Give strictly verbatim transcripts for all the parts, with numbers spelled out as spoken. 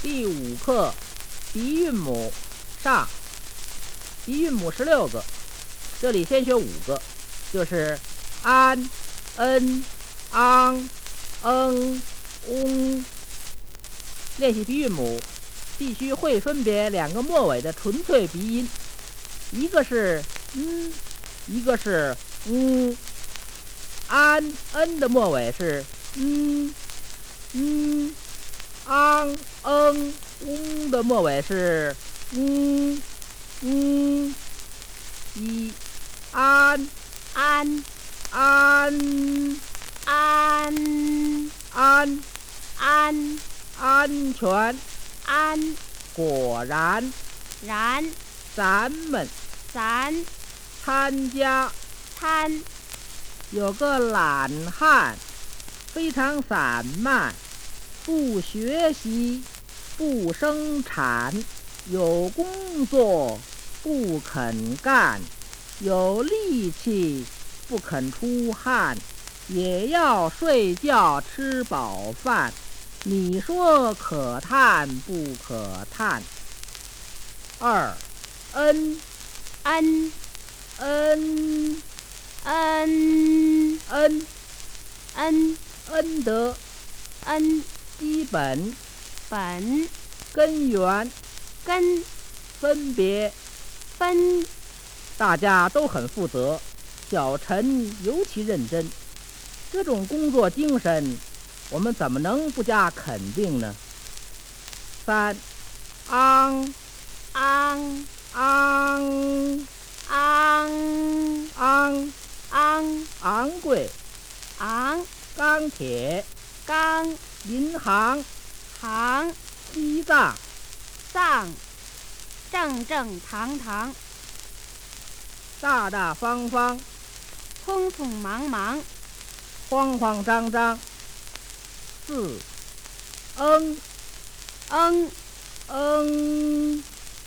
第五课鼻韵母上，鼻韵母十六个，这里先学五个，就是安、恩、昂、嗯、嗡。练习鼻韵母必须会分别两个末尾的纯粹鼻音，一个是嗯，一个是嗯。安、恩的末尾是嗯嗯，昂、嗯、嗡的末尾是嗯嗯。一安安安安安安安全安果然然咱们咱参加参有个懒汉，非常散漫，不学习，不生产，有工作不肯干，有力气不肯出汗，也要睡觉吃饱饭。你说可叹不可叹？二，恩恩恩恩恩恩恩德恩基本本根源根分别， 分大家都很负责，小陈尤其认真。这种工作精神，我们怎么能不加肯定呢？三，昂昂昂昂昂昂昂贵， 昂钢铁， 刚银行， 行西藏， 藏正正堂堂大大方方， 匆匆忙忙慌慌张张。四，嗯嗯嗯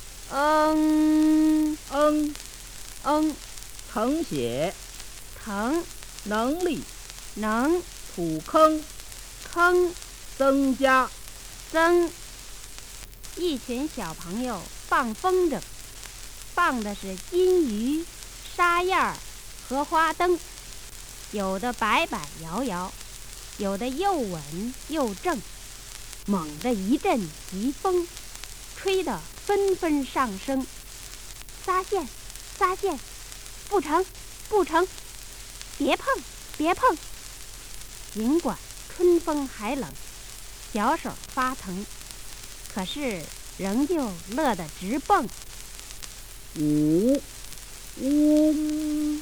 嗯嗯， 嗯誊写， 腾能力， 能土坑， 坑增加， 增。一群小朋友放风筝，放的是金鱼、沙燕儿和花灯，有的摆摆摇摇，有的又稳又正。猛地一阵疾风，吹得纷纷上升。撒线，撒线，不成，不成，别碰，别碰。尽管春风还冷，小手发疼，可是仍旧乐得直蹦。 五，嗡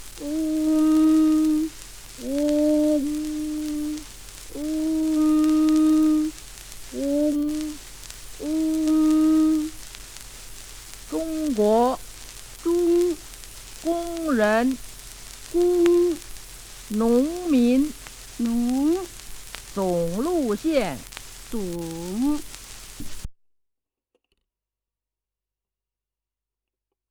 嗡嗡嗡嗡嗡。中国中工人工农民农总路线总